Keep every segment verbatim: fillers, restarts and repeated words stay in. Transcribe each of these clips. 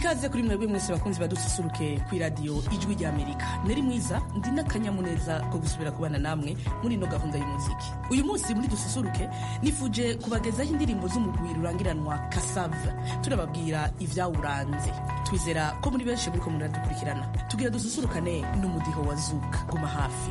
ikaze kuri mwebwe mwese bakunzi badususuruke ku radio Ijwi rya Amerika. Neri mwiza ndi n'akanyamuneza ko gusubira kubana namwe muri no gahunda y'umuziki. Uyu munsi muri dususuruke nifuje kubagezaho indirimbo z'umugwi rurangiranwa Kasave. Turababwira ivyawuranze. Twizera ko muri benshi muri ko muradukurikirana. Tugira dususurukane n'umudiho wa Zuka. Guma hafi.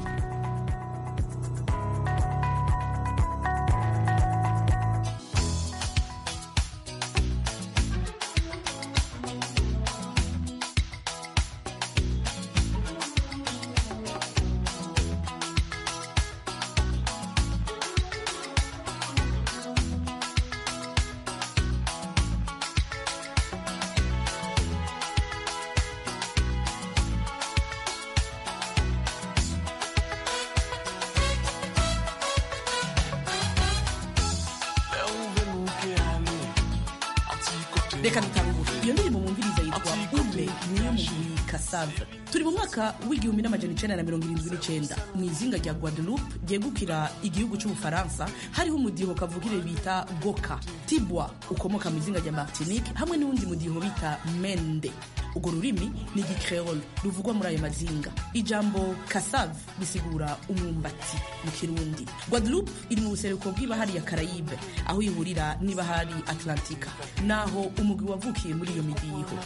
Reka dutangure. Iyo ndirimbo mwumviriza yitwa Ule niyo mugwi Kasave. Turi mu mwaka w'igihumbi n'amajana icenda na mirongo irindwi n'icenda mu izinga rya Guadeloupe ryegukira igihugu c'Ubufaransa. Hariho umudiho kavukire bita Goka, Tibwa ukomoka mu izinga rya Martinique hamwe n'uwundi mudiho bita Mende. Ugo rurimi ni igikreole ruvugwa muri ayo mazinga. Ijambo Kasave bisigura umwumbati mu Kirundi. Guadeloupe iri mu buseruko bw'ibahari ya Caraïbe aho ihurira n'ibahari Atlantika, naho umugwi wavukiye muri iyo midiho.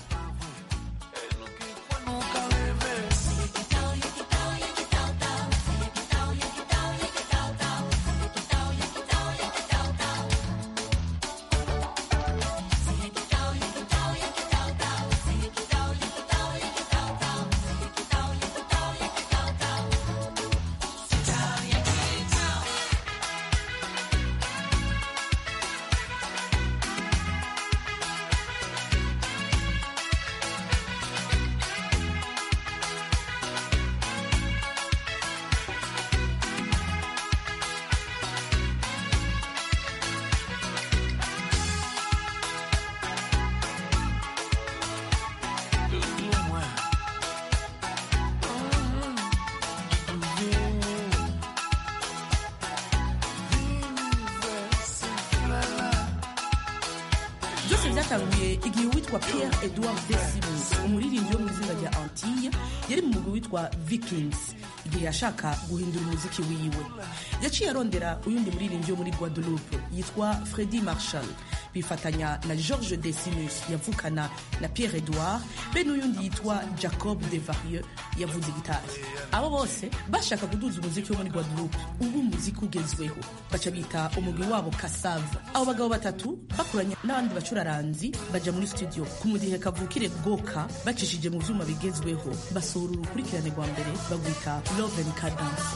Byatanguye igihe witwa Pierre Edouard Decimus, umuririmbyi wo mu izinga rya Antilles, yari mu mugwi witwa Vikings igihe yashaka guhindura umuziki wiwe. Yaciye arondera uyundi muririmbyi wo muri Guadeloupe yitwa Freddy Marshall, bifatanya na Georges Decimus yavukana na Pierre Edouard, be n'uyundi yitwa Jacob Devarieux yavuze gitari. Abo bose bashaka kuduza umuziki wo muri Guadeloupe ubu umuziki ugezweho, baca bita umugwi wabo Kasave. Abo bagabo batatu bakuranye n'abandi bacuraranzi baja muri studio ku mudihe kavukire Goka, bacishije mu vyuma bigezweho, basohora urukurikirane rwa mbere bagwita Love and Cadence.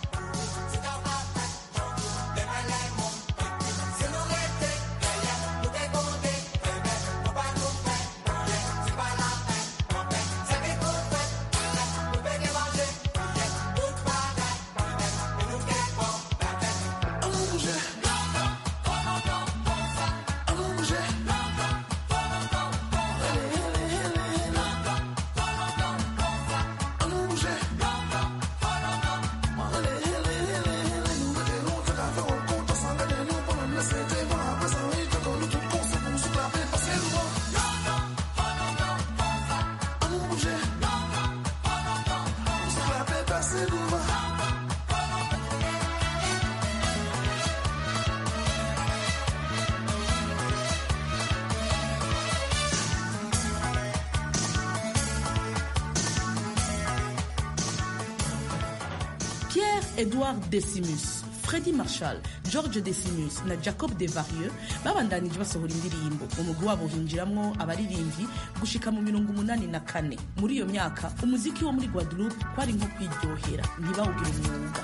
Edouard Decimus, Freddy Marshall, Georges Decimus na Jacob Devarieux babandanije basohora indirimbo. Mu mugwi wabo hinjiramwo abaririmbyi gushika mu mirongo umunani na kane. Muri iyo myaka umuziki wo muri Guadeloupe kwari nko kwiryohera, ntibawugira umwuga.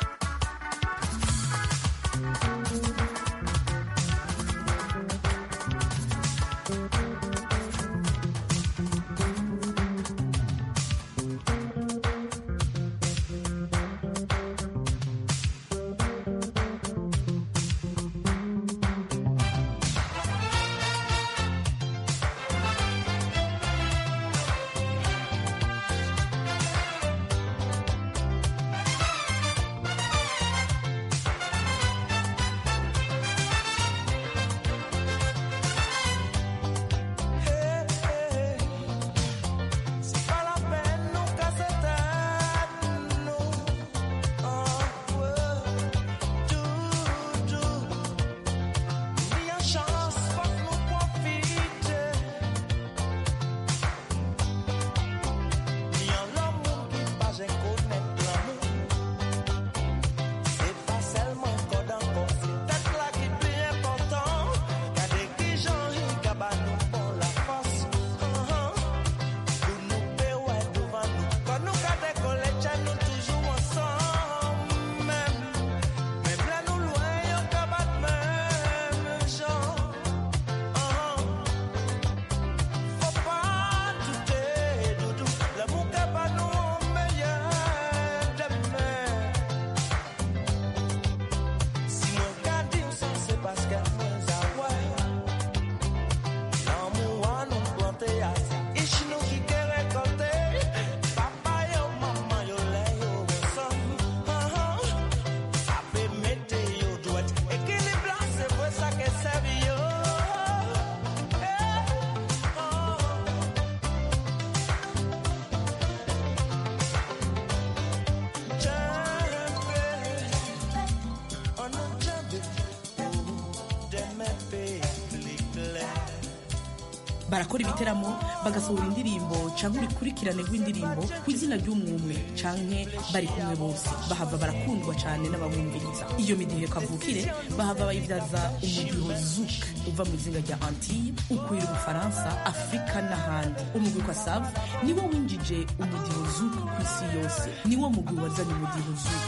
barakora ibiteramo bagasohora indirimbo canke urukurikirane rw'indirimbo ku izina ry'umwumwe canke bari kumwe bose bahava barakundwa cane n'ababumviriza. Iyo midiho kavukire bahava bayivyaza umudiho zouk uva mu izinga rya Antille ukwira Ubufaransa, Afrika n'ahandi. Umugwi Kassav niwo winjije umudiho zouk ku isi yose, niwo mugwi wazanye umudiho zouk.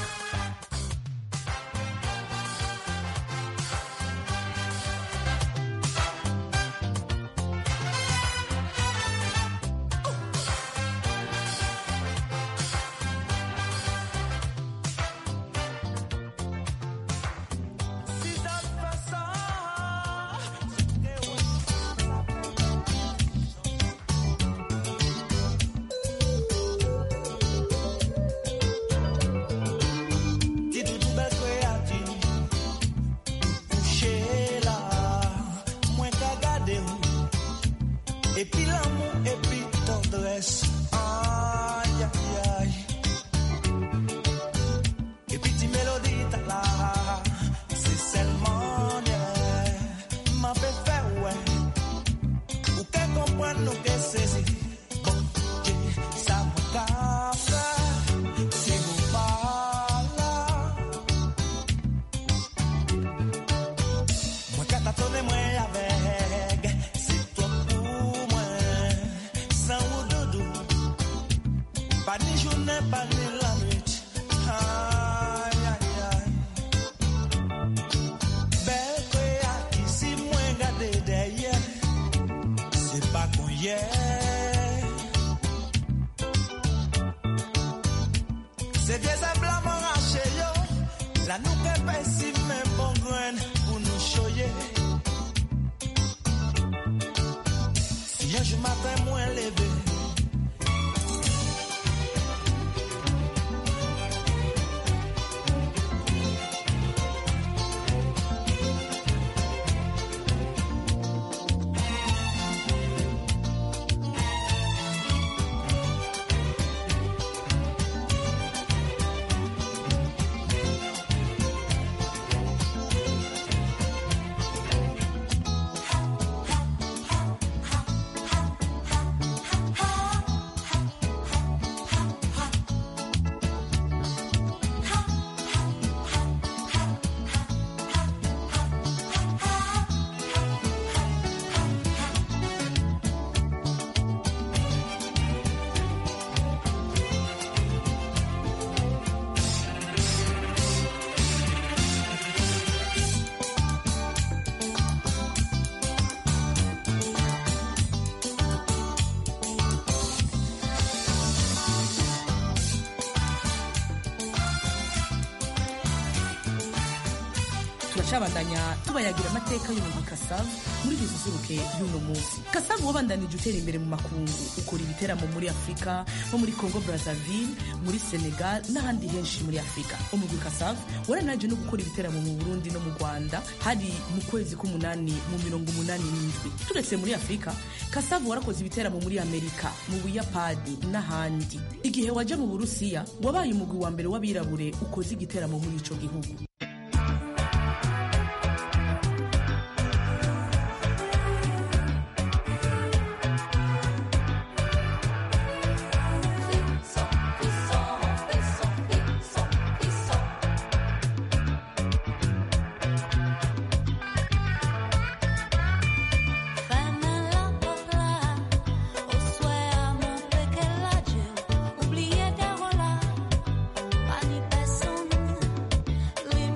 Et puis l'amour, et puis tendresse. Aïe, aïe, aïe. Et puis tes mélodies, t'as là. C'est seulement, yeah. M'a fait faire, ouais. Ou qu'elle comprenne, nous qu'elle saisit. Bon, ça me casse. Si vous parlez. Moi, quand t'as tourné, moi, avec. Pas ni journée, pas ni la nuit. Aïe, aïe, aïe. Belle créa, ici, moi, gardé derrière. C'est pas qu'on y est. C'est bien simplement arraché, yo. La nous qu'elle fait si même bon grain pour nous choyer. Si un jour matin, moins levé. turacabandanya tubayagira amateka y'umugwi Kassav muri dususuruke y'uno munsi. Kassav wabandanije utera imbere mu makungu, ukora ibiteramo muri Afrika, nko muri Congo Brazzaville, muri Senegal n'ahandi henshi muri Afrika. Umugwi Kassav waranaje no gukora ibiteramo mu Burundi no mu Rwanda hari mu kwezi k'umunani mu mirongo umunani n'indwi. Turetse muri Afrika, Kassav warakoze ibiteramo muri Amerika, mu Buyapani n'ahandi. Igihe waje mu Burusiya wabaye umugwi wa mbere w'abirabure ukoze igiteramo muri ico gihugu. Leave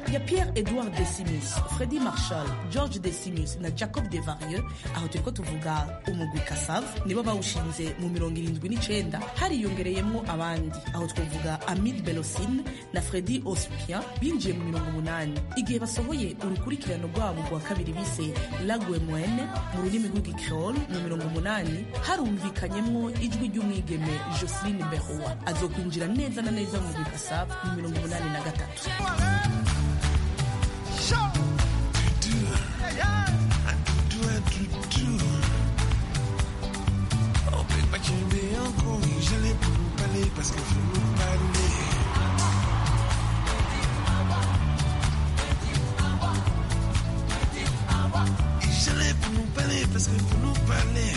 ya Pierre Edouard Decimus, Freddy Marshall, George Decimus na Jacob Devarieux. Aho turiko tuvuga umugwi Kassav nibo bawushinze mu mirongo irindwi n'icenda, hariyongereyemwo abandi aho twavuga Amid Belosine na Freddy Ospien binjiye mu mirongo umunani. Igihe basohoye urukurikirano rwabo rwa kabiri bise Lagwe Mwene mu rurimi rw'Igikreole mu mirongo umunani, harumvikanyemwo ijwi ry'umwigeme Jocelyne Behoa azokwinjira neza na neza mu mugwi Kassav mu mirongo umunani na gatatu. Parce qu'il faut nous parler. Et je l'ai pour nous parler parce qu'il faut nous parler.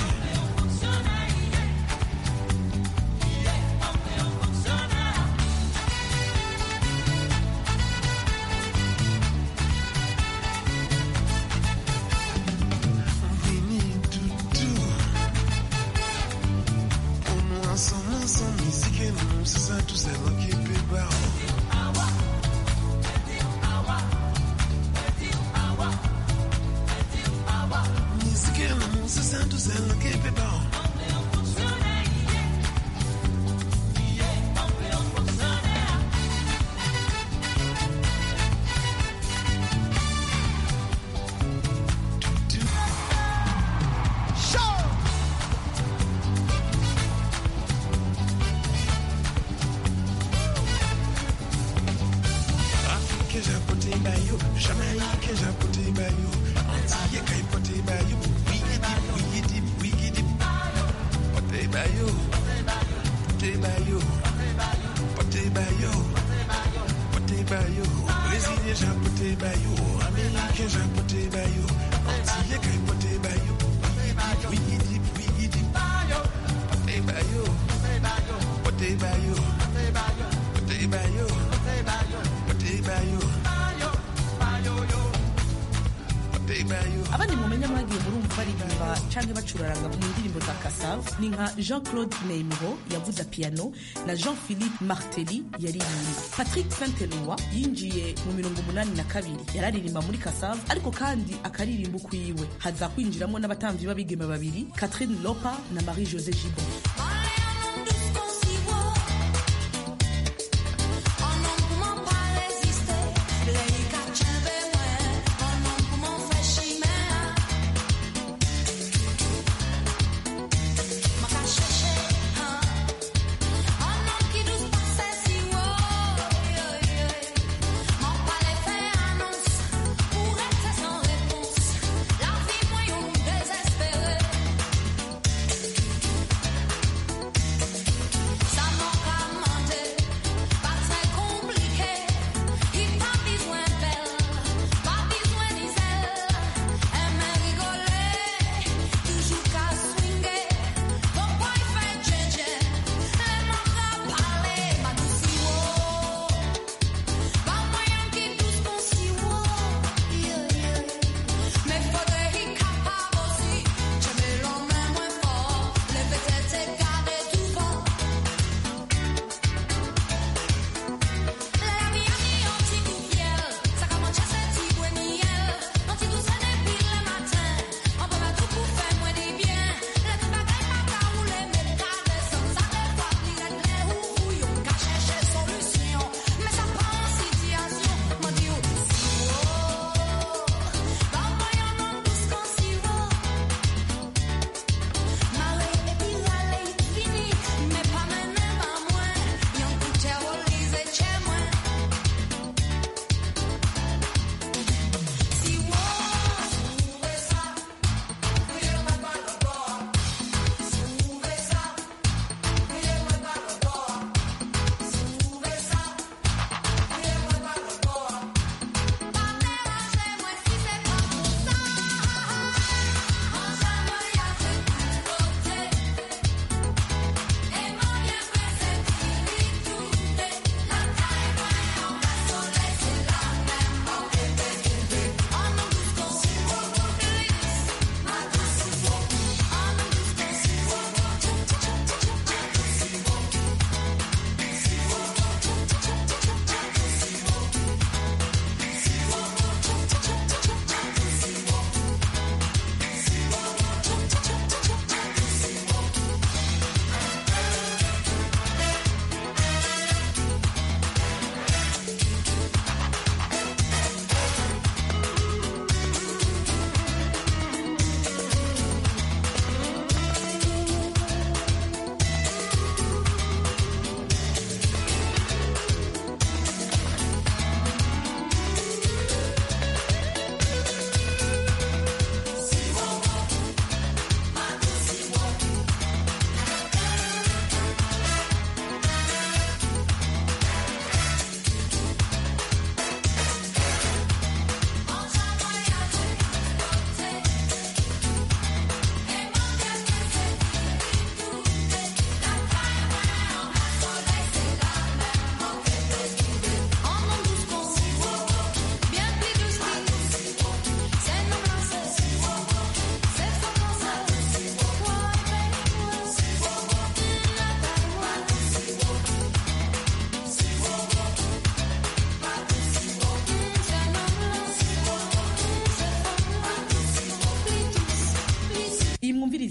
Abandi mumenya mwagiye murumva baririmba canke bacuraranga mu ndirimbo za Kassav ni nka Jean-Claude Neymro yavuza piano na Jean-Philippe Martelly yaririmbye. Patrick Saint-Eloi yinjiye mu mirongo umunani na kabiri yararirimba muri Kassav ariko kandi akaririmba ukwiwe. Haza kwinjiramo n'abatamvyi babigeme babiri Catherine Lopa na Marie-José Gibon.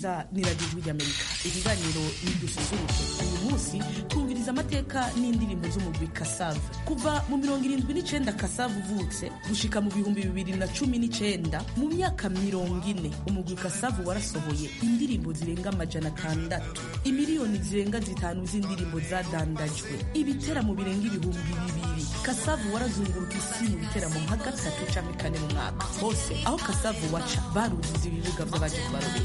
kumviriza ni radiyo ry'Amerika, ikiganiro nidususuruke. Uyu munsi twumviriza amateka n'indirimbo z'umugwi Kasave kuva mu mirongo irindwi n'icenda Kasave uvutse gushika mu bihumbi bibiri na cumi n'icenda. Mu myaka mirongo ine umugwi Kasave warasohoye indirimbo zirenga amajana atandatu, imiliyoni zirenga zitanu z'indirimbo zadandajwe, ibiteramo birenga ibihumbi bibiri. Kasave warazunguruka isi mu biteramo nka gatatu canke kane mu mwaka. Hose aho Kasave waca baruziza ibibuga vy'abaje kubarobera.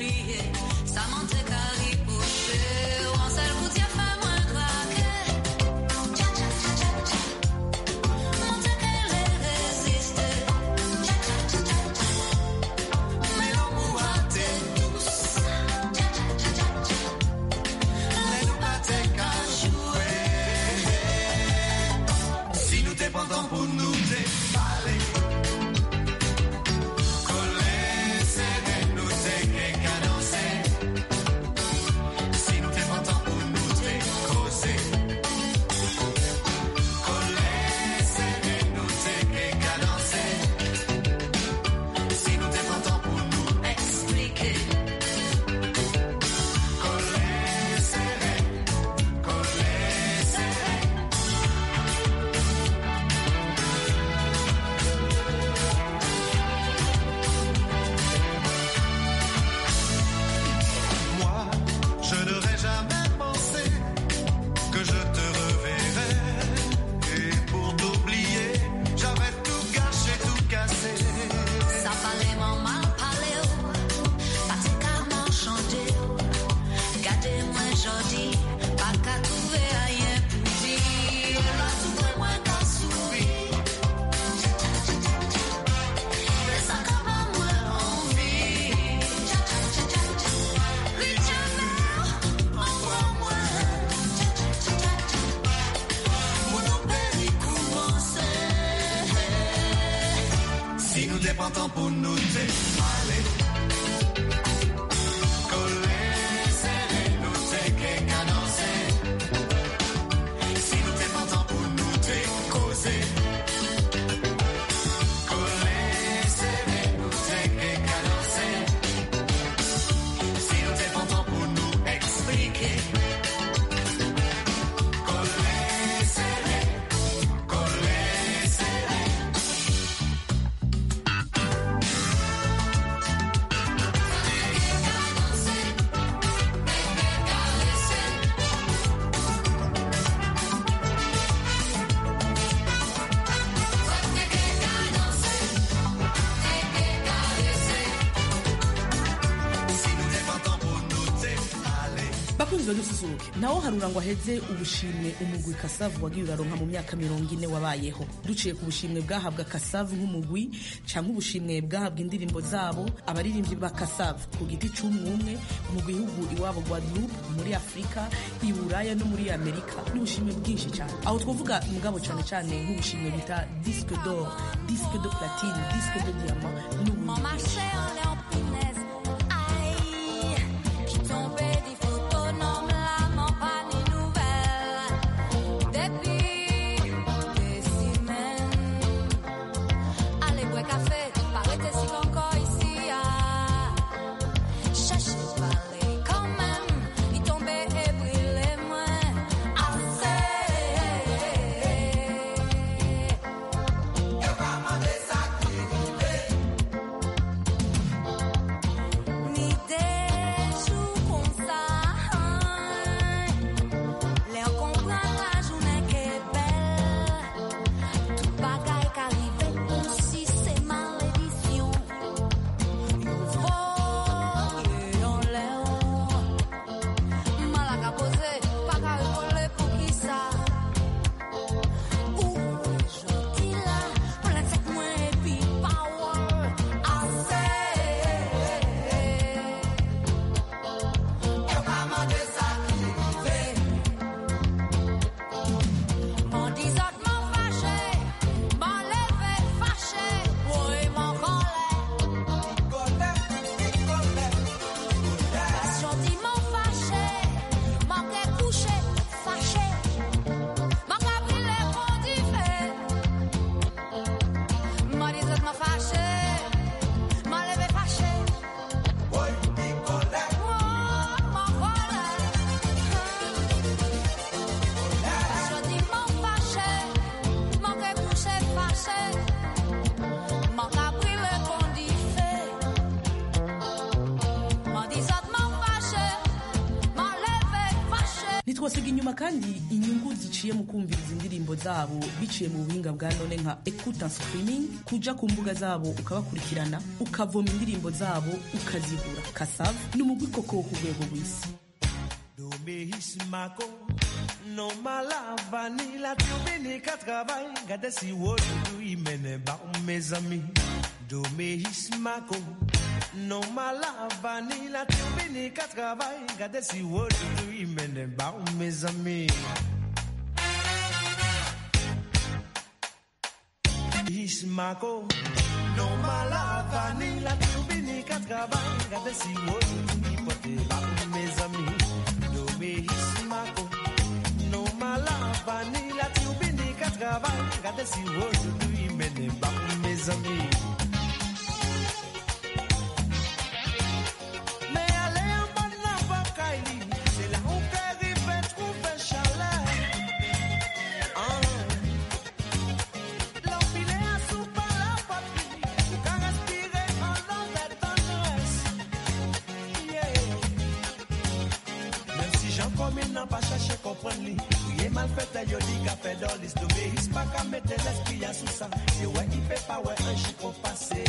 Naho harura ngo aheze ubushimwe umugwi Kasave wagiye uraronka mu myaka mirongo ine wabayeho. Duciye ku bushimwe bwahabwa Kasave nk'umugwi canke ubushimwe bwahabwa indirimbo zabo abaririmbyi ba Kasave ku giti c'umwumwe mu gihugu iwabo Guadeloupe, muri Afrika, i Buraya no muri Amerika, n'ubushimwe bwinshi cyane. Aho twovuga mugabo cyane cyane nk'ubushimwe bita disque d'or, disque de platine, disque de diamant n'ubundi. hanyuma kandi inyungu ziciye mu kumviriza indirimbo zabo biciye mu buhinga bwa none nka écoute en streaming, kuja ku mbuga zabo ukabakurikirana ukavoma indirimbo zabo ukazigura. Kassav ni umugwi koko wo ku rwego rw'isi. No malavani la tubini ka travail gade si wodu imene ba mes amis do me hismako no malavani la tubini ka travail gade si wodu imene ba mes amis hismako no malavani la tubini ka travail gade si wodu ipote ba mes amis do me hismako no malava ni la tiubini ka travail gade si wodu imene ba mes amis mais aller en bonne la bakaili c'est là où qu'arrive fait trouver chaleur ah l'empilé à sous par la patrie tu can respirer en l'envers tendresse yeah même si j'en comme il n'a pas cherché comprendre lui il est mal fait yo dit qu'a fait dans l'histoire mais il pas qu'à mettre l'esprit à sous ça c'est ouais il fait pas ouais un chic au passé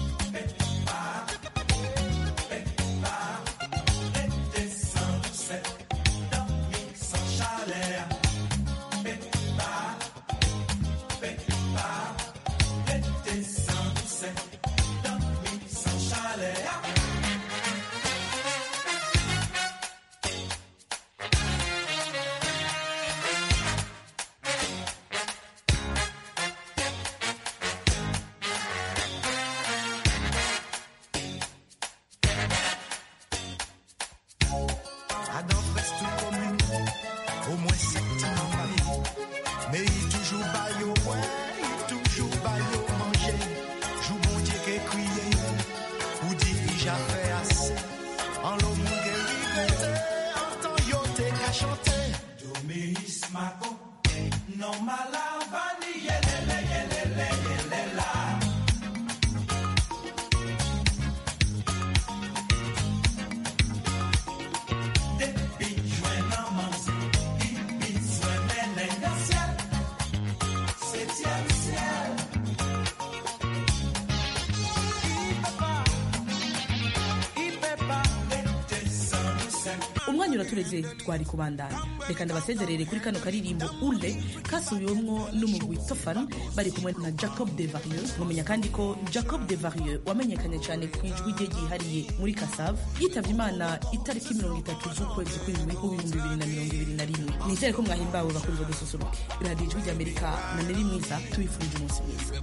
tureze twari kubandanya reka ndabasezerere kuri kano karirimbo ule kasubiwemwo n'umugwi Tofan bari kumwe na Jacob Devarieux. Mumenya kandi ko Jacob Devarieux wamenyekanye cyane ku ijwi rye ryihariye muri Kassav yitavye Imana itariki mirongo itatu z'ukwezi kw'indwi w'ibihumbi bibiri na mirongo ibiri na rimwe. Nizere ko mwahimbawe bakunze dususuruke. Radio Ijwi ry'Amerika na Neri Mwiza tubifurije umunsi mwiza.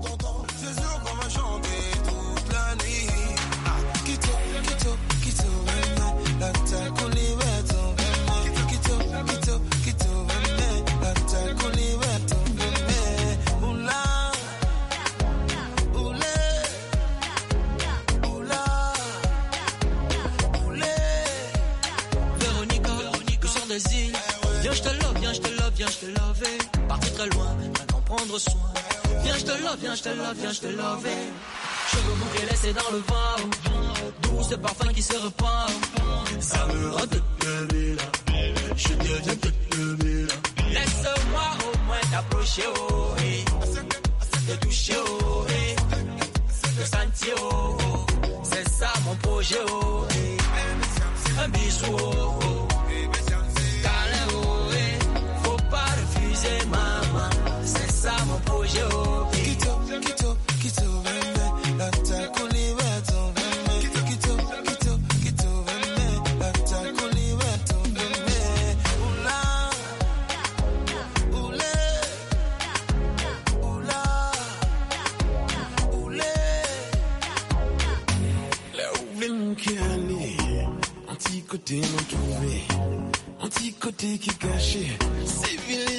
Viens, je te love, viens, je te love, viens, je te love. Partir très loin, maintenant prendre soin. Viens, je te love, viens, je te love, viens, je te love. Cheveux bouclés laissés dans le vent. D'où ce parfum qui se repart. Ça me rend toute bébé là. Je deviens toute bébé là. Laisse-moi au moins t'approcher, oh, hey. Te toucher, oh, hey. Te sentir, oh, oh. C'est ça mon projet, oh, hey. Un bisou, oh, oh. Maman, c'est ça mon projet, oh. Kito, kito, kito, veme, la takuli weto, veme. Kito, kito, kito, veme, la takuli weto, veme. Oula, oulé, oula, oulé. Là où vient qui allait, un petit côté non trouvé, un petit côté qui cachait, c'est vilé.